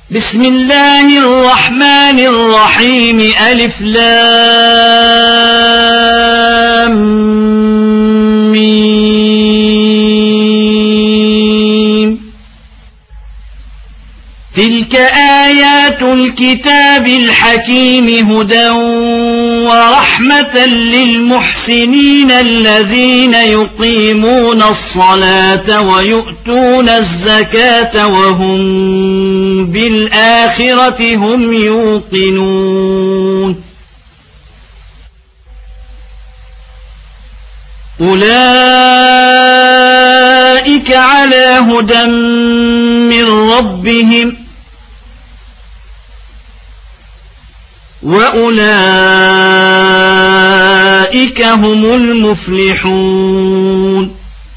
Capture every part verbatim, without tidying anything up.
بسم الله الرحمن الرحيم ألف لام ميم تلك آيات الكتاب الحكيم هدى ورحمة للمحسنين الذين يقيمون الصلاة ويؤتون الزكاة وهم بالآخرة هم يوقنون أولئك على هدى من ربهم وأولئك هم المفلحون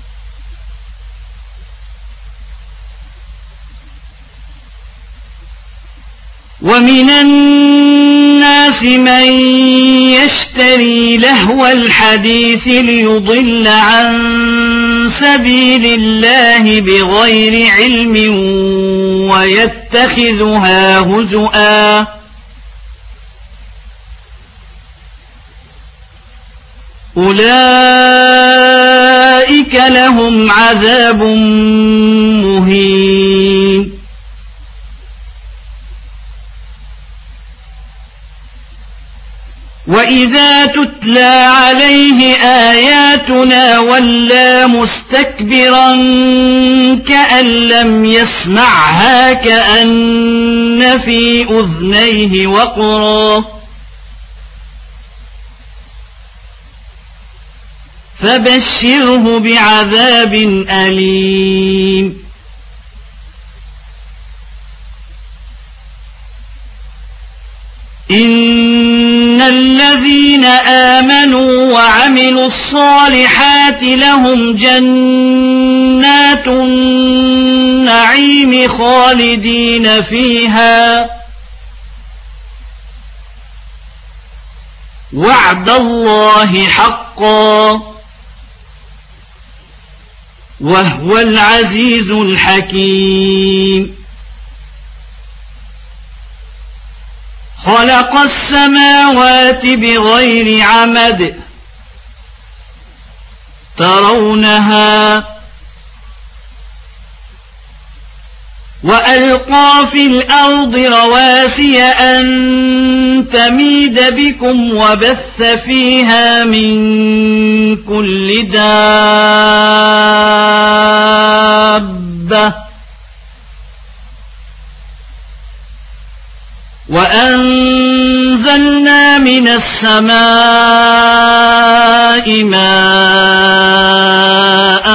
ومن الناس من يشتري لهو الحديث ليضل عن سبيل الله بغير علم ويتخذها هزؤا أولئك لهم عذاب مهين وإذا تتلى عليه آياتنا ولى مستكبرا كأن لم يسمعها كأن في أذنيه وقرا فبشره بعذاب أليم إن الذين آمنوا وعملوا الصالحات لهم جنات النعيم خالدين فيها وعد الله حقا وهو العزيز الحكيم خلق السماوات بغير عمد ترونها وألقى في الأرض رواسي أن تميد بكم وبث فيها من كل دابة وأنزلنا من السماء ماء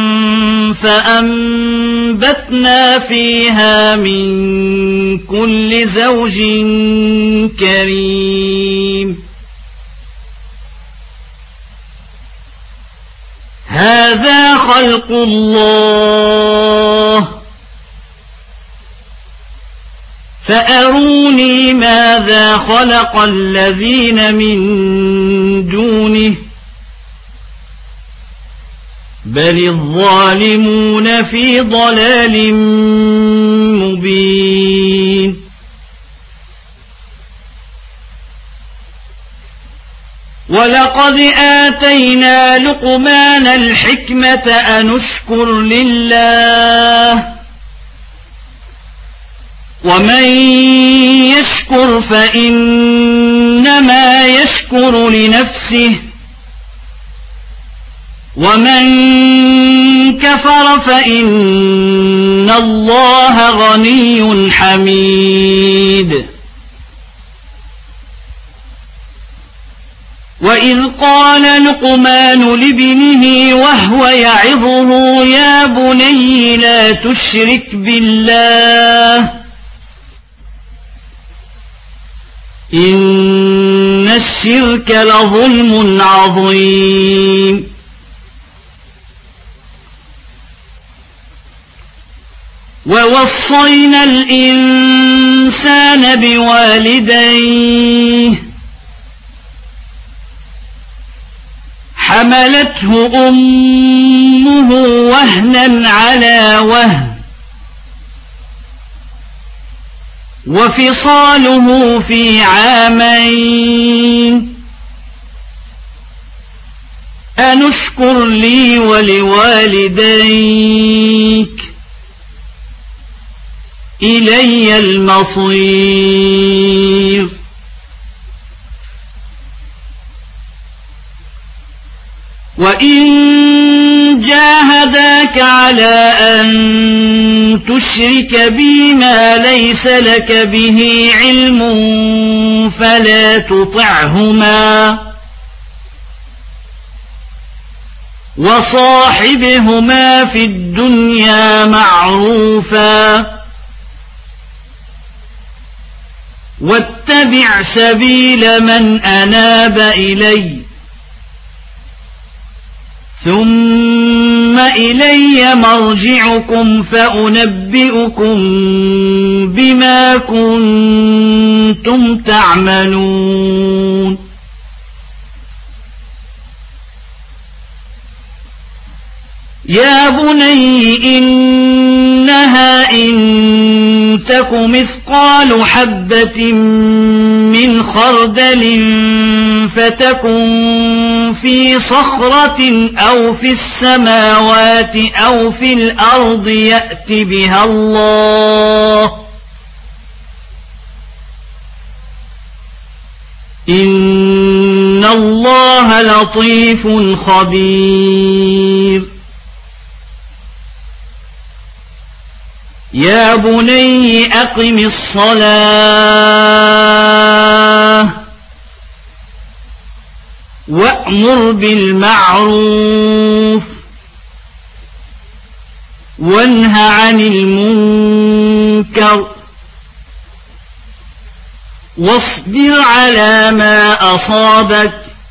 فأنبتنا فيها من كل زوج كريم هذا خلق الله فأروني ماذا خلق الذين من دونه بل الظالمون في ضلال مبين ولقد آتينا لقمان الحكمة أن اشكر لله ومن يشكر فإنما يشكر لنفسه ومن كفر فإن الله غني حميد وإذ قال لقمان لابنه وهو يعظه يا بني لا تشرك بالله إن الشرك لظلم عظيم ووصينا الإنسان بوالديه حملته أمه وهنا على وهن وفصاله في عامين أن اشكر لي ولوالديك إلي المصير وإن جاهداك على أن تشرك بي ما ليس لك به علم فلا تطعهما وصاحبهما في الدنيا معروفا واتبع سبيل من أناب إلي ثم إلي مرجعكم فأنبئكم بما كنتم تعملون يا بني إنها إن تك مثقال حبة من خردل فتكن في صخرة أو في السماوات أو في الأرض يأت بها الله إن الله لطيف خبير يا بني أقم الصلاة وأمر بالمعروف وانه عن المنكر واصبر على ما أصابك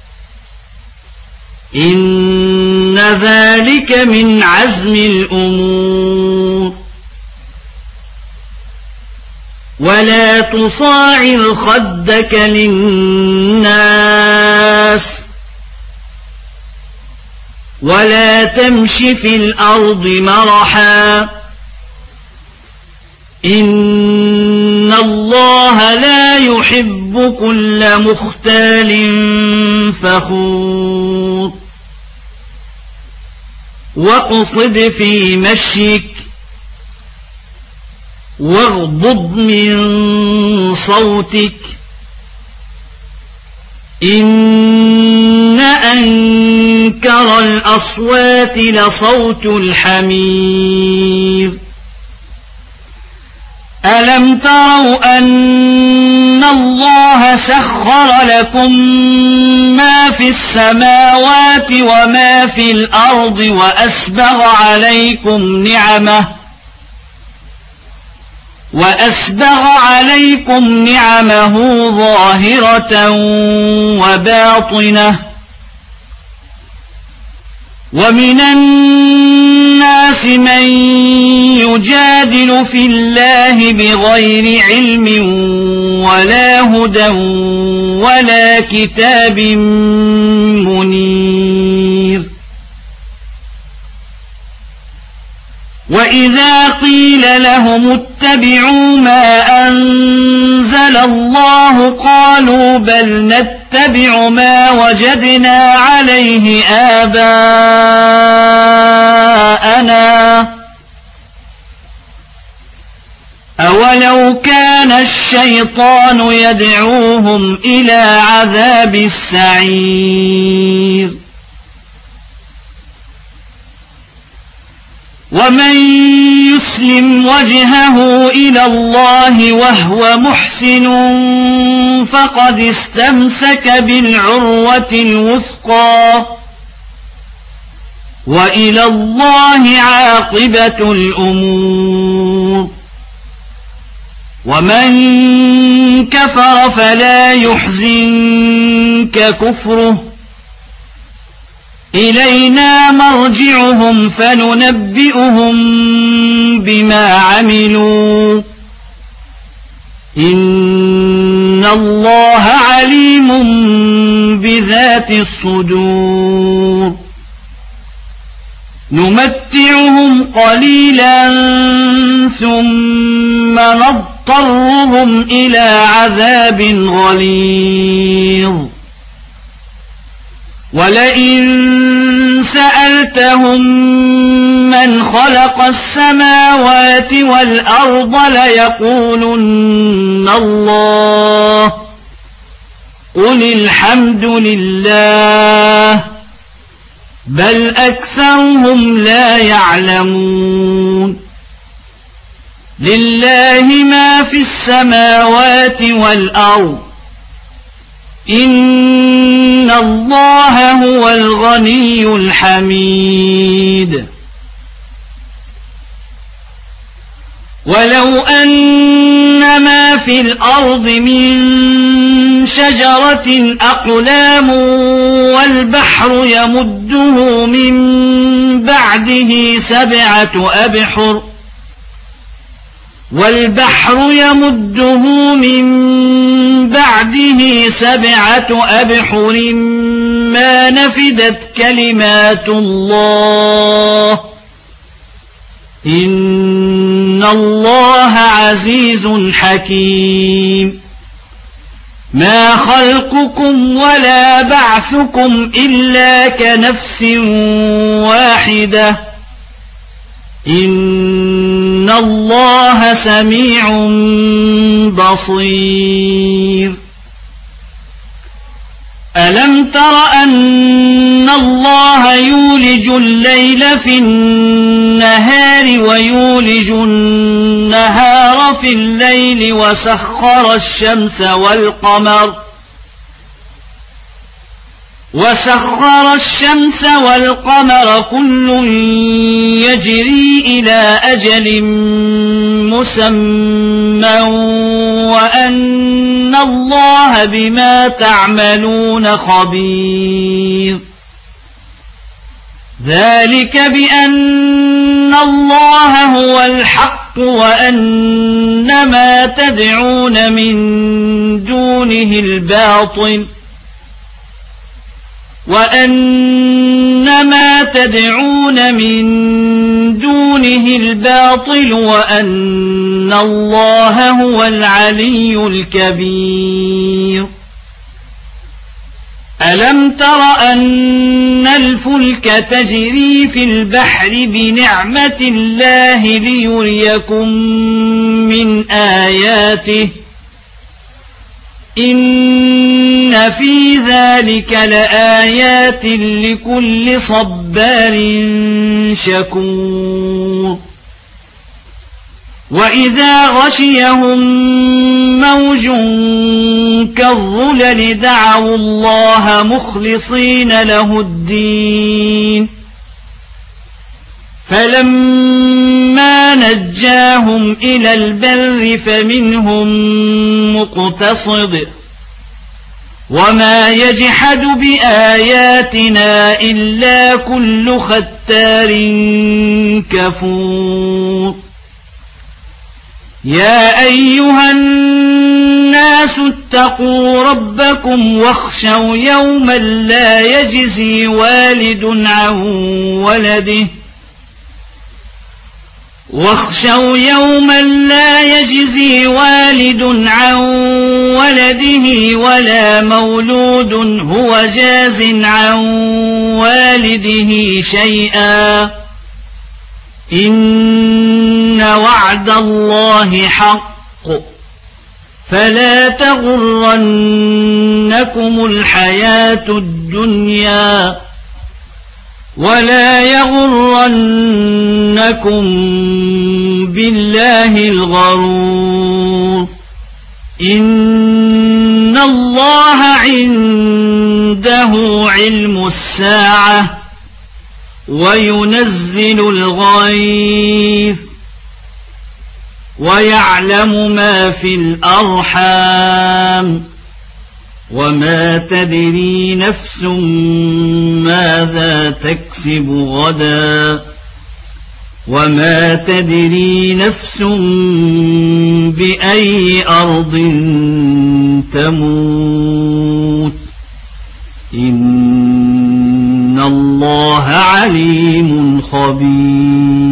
إن ذلك من عزم الأمور ولا تصاعر خدك للناس ولا تمش في الأرض مرحا إن الله لا يحب كل مختال فخور واقصد في مشيك واغضض من صوتك إن أنكر الأصوات لصوت الحمير ألم تروا أن الله سخر لكم ما في السماوات وما في الأرض وأسبغ عليكم نعمه وأسبغ عليكم نعمه ظاهرة وباطنة ومن الناس من يجادل في الله بغير علم ولا هدى ولا كتاب منير وإذا قيل لهم اتبعوا ما أنزل الله قالوا بل نتبع ما وجدنا عليه آباءنا أولو كان الشيطان يدعوهم إلى عذاب السعير ومن يسلم وجهه إلى الله وهو محسن فقد استمسك بالعروة الوثقى وإلى الله عاقبة الأمور ومن كفر فلا يحزنك كفره إلينا مرجعهم فننبئهم بما عملوا إن الله عليم بذات الصدور نمتعهم قليلا ثم نضطرهم إلى عذاب غليظ ولئن سألتهم من خلق السماوات والأرض ليقولن الله قل الحمد لله بل أكثرهم لا يعلمون لله ما في السماوات والأرض إن الله هو الغني الحميد ولو أن ما في الأرض من شجرة أقلام والبحر يمده من بعده سبعة أبحر والبحر يمده من بعده سبعة أبحر ما نفدت كلمات الله إن الله عزيز حكيم ما خلقكم ولا بعثكم إلا كنفس واحدة إن الله سميع بصير ألم تر أن الله يولج الليل في النهار ويولج النهار في الليل وسخر الشمس والقمر وسخر الشمس والقمر كل يجري إلى أجل مسمى وأن الله بما تعملون خبير ذلك بأن الله هو الحق وأن ما تدعون من دونه الباطل وأن ما تدعون من دونه الباطل وأن الله هو العلي الكبير ألم تر أن الفلك تجري في البحر بنعمة الله ليريكم من آياته إن في ذلك لآيات لكل صبار شكور وإذا غشيهم موج كالظلل دعوا الله مخلصين له الدين فلما نجاهم إلى البر فمنهم مقتصد وما يجحد بآياتنا إلا كل ختار كفور يا أيها الناس اتقوا ربكم واخشوا يوما لا يجزي والد عن ولده واخشوا يوما لا يجزي والد عن ولده ولا مولود هو جاز عن والده شيئا إن وعد الله حق فلا تغرنكم الحياة الدنيا ولا يغرنكم بالله الغرور إن الله عنده علم الساعة وينزل الغيث ويعلم ما في الأرحام وما تدري نفس ماذا تكسب غدا وما تدري نفس بأي أرض تموت إن الله عليم خبير.